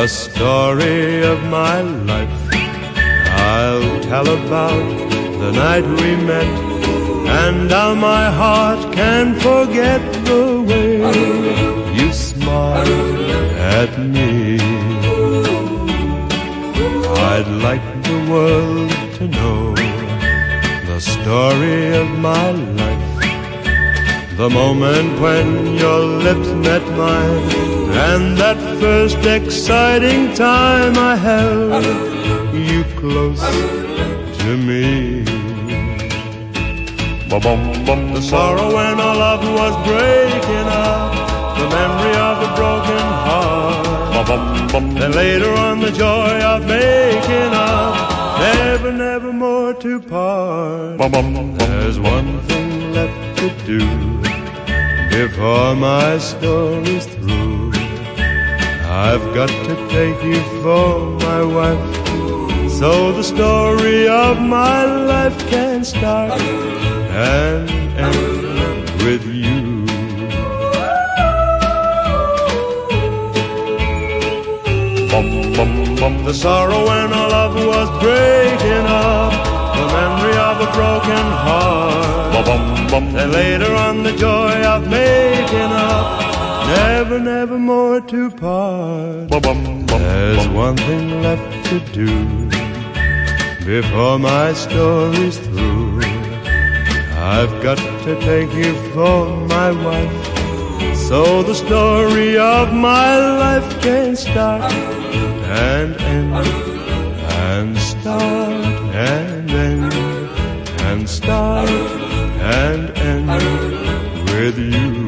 The story of my life I'll tell about the night we met, and how my heart can forget the way you smiled at me. I'd like the world to know the story of my life, the moment when your lips met mine, and that first exciting time I held you close to me. The sorrow when our love was breaking up, the memory of a broken heart, then later on the joy of making up, never, never more to part. There's one thing left to do before my story's through. I've got to take you for my wife, so the story of my life can start and end with you. The sorrow when our love was breaking up, the memory of a broken heart, and later on the joy of making up, never, never more to part. There's one thing left to do before my story's through. I've got to take you for my wife, so the story of my life can start and end, and start and end, and start and end with you.